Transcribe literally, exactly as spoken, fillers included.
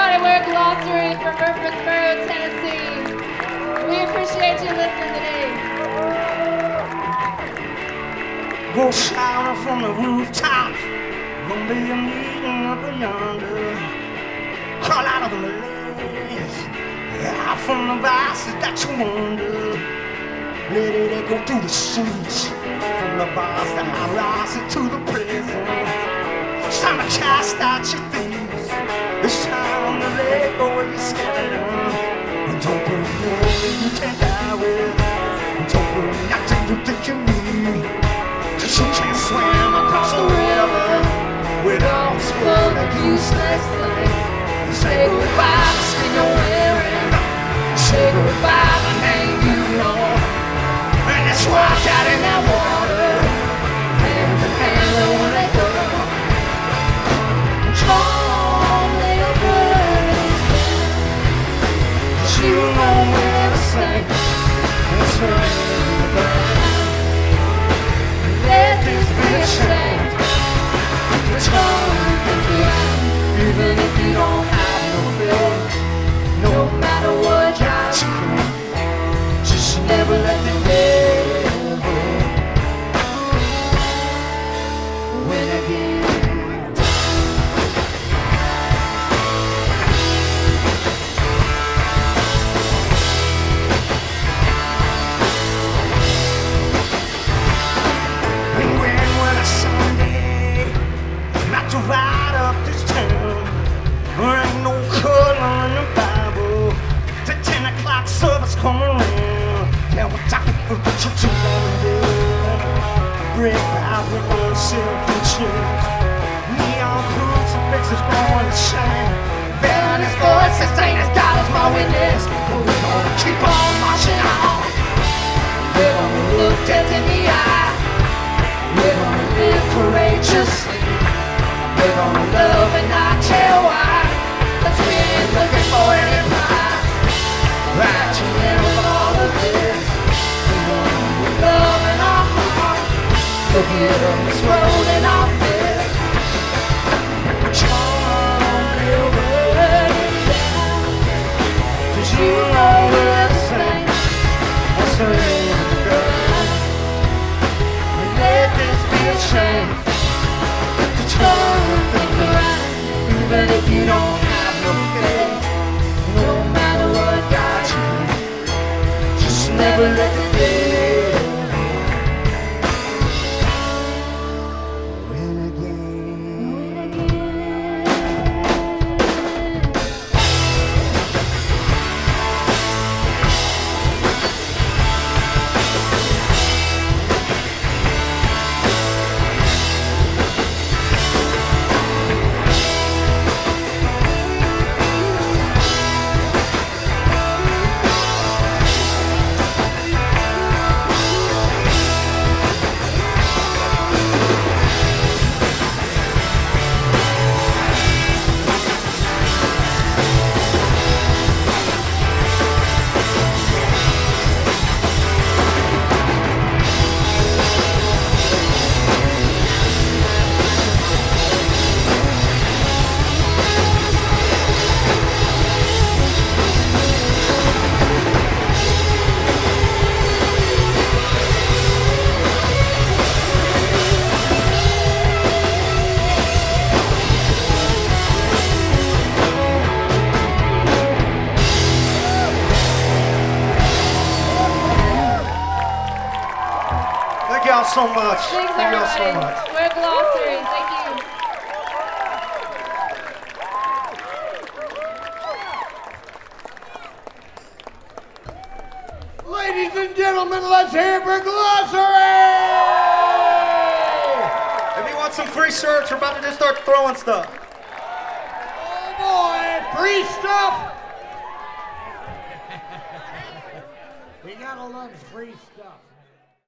everybody. We're Glossary from Murfreesboro, Tennessee. We appreciate you listening today. Go shouting from the rooftops. Gonna be a meeting up yonder. Crawl out of the malaise. Yeah, from the vices that you wonder. Let it echo through the streets. From the bars that I rise to the prison. It's time to cast out your thieves. It's time to let go of your skin. And don't bring nothing you can't die with. And don't bring nothing you think you need. Cause you can't swim across the river with all this blood of useless things. Say goodbye to skin you're wearing. Say goodbye to name you know. And let's walk out in that water. Hand in hand, we won't let go. Come, little bird. You know we'll never sing. Let's rain the ground. Let this be a change. Return to the ground. Even if you don't have no faith. No matter what drives you crazy. Just never let the devil win again. And when, when a Sunday, not to ride up this town, there ain't no color in the Bible. The ten o'clock service come around. Yeah, we're talking for the church around there. Brick Bible on self-insurance. Neon crucifixes going to shine. Vanity voices saying as God is my witness. But we're gonna keep on marching on. We're gonna look death in the eye. We're gonna live courageously. We're gonna love and not tell why. Cause we ain't looking for any prize. Right to live with all of this. With love in our heart. Look at us rolling off this. Come, little bird, down. Cause you know we're the same. Let's rain the ground. And let this be a change. To turn things around. Even if you don't have no faith. No matter what got you. Just never let the devil win again. Win again. Thank y'all so much. Thanks, Thank y'all so everybody. much. We're Glossary. Thank you. Ladies and gentlemen, let's hear it for Glossary! If you want some free shirts, we're about to just start throwing stuff. Oh boy, free stuff! We gotta love free stuff.